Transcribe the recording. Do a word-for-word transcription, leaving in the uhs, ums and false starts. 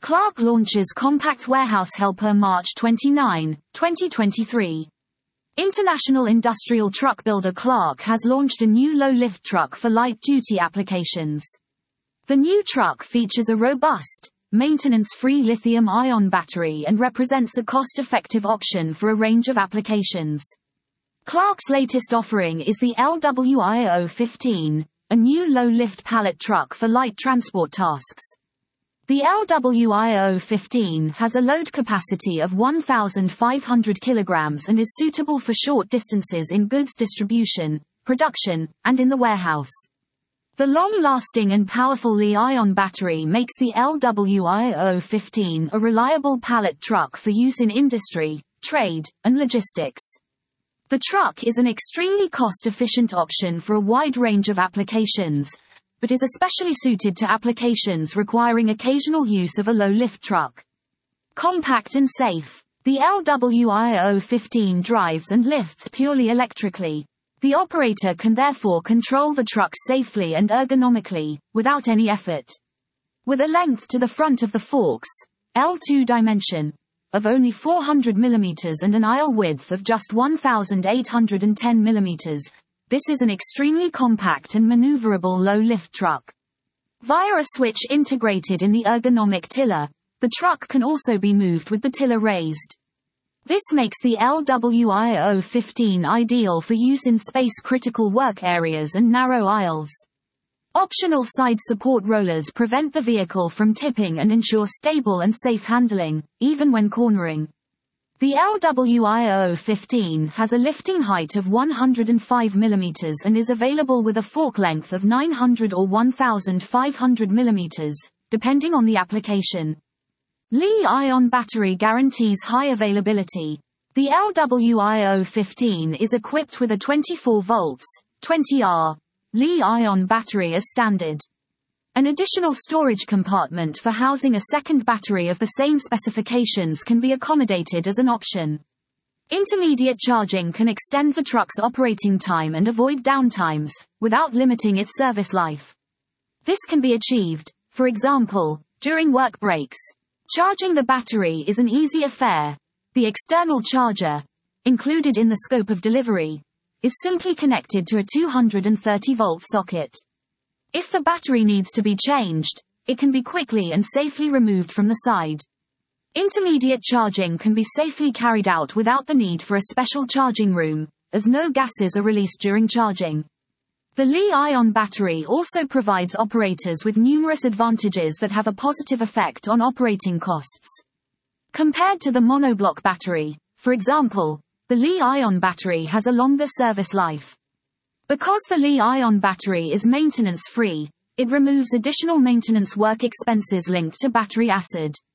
Clark launches Compact Warehouse Helper March twenty-ninth, twenty twenty-three. International industrial truck builder Clark has launched a new low-lift truck for light-duty applications. The new truck features a robust, maintenance-free lithium-ion battery and represents a cost-effective option for a range of applications. Clark's latest offering is the L W I O fifteen, a new low-lift pallet truck for light transport tasks. The L W I O fifteen has a load capacity of one thousand five hundred kilograms and is suitable for short distances in goods distribution, production, and in the warehouse. The long-lasting and powerful Li-ion battery makes the L W I O fifteen a reliable pallet truck for use in industry, trade, and logistics. The truck is an extremely cost-efficient option for a wide range of applications, but is especially suited to applications requiring occasional use of a low-lift truck. Compact and safe. The L W I O fifteen drives and lifts purely electrically. The operator can therefore control the truck safely and ergonomically, without any effort. With a length to the front of the forks, L two dimension, of only four hundred millimeters and an aisle width of just one thousand eight hundred ten millimeters, this is an extremely compact and maneuverable low-lift truck. Via a switch integrated in the ergonomic tiller, the truck can also be moved with the tiller raised. This makes the L W I O fifteen ideal for use in space-critical work areas and narrow aisles. Optional side support rollers prevent the vehicle from tipping and ensure stable and safe handling, even when cornering. The L W I O fifteen has a lifting height of one hundred five millimeters and is available with a fork length of nine hundred or one thousand five hundred millimeters, depending on the application. Li-ion battery guarantees high availability. The L W I O fifteen is equipped with a twenty-four volts, twenty amp, Li-ion battery as standard. An additional storage compartment for housing a second battery of the same specifications can be accommodated as an option. Intermediate charging can extend the truck's operating time and avoid downtimes, without limiting its service life. This can be achieved, for example, during work breaks. Charging the battery is an easy affair. The external charger, included in the scope of delivery, is simply connected to a two hundred thirty volt socket. If the battery needs to be changed, it can be quickly and safely removed from the side. Intermediate charging can be safely carried out without the need for a special charging room, as no gases are released during charging. The Li-ion battery also provides operators with numerous advantages that have a positive effect on operating costs. Compared to the monoblock battery, for example, the Li-ion battery has a longer service life. Because the Li-ion battery is maintenance-free, it removes additional maintenance work expenses linked to battery acid.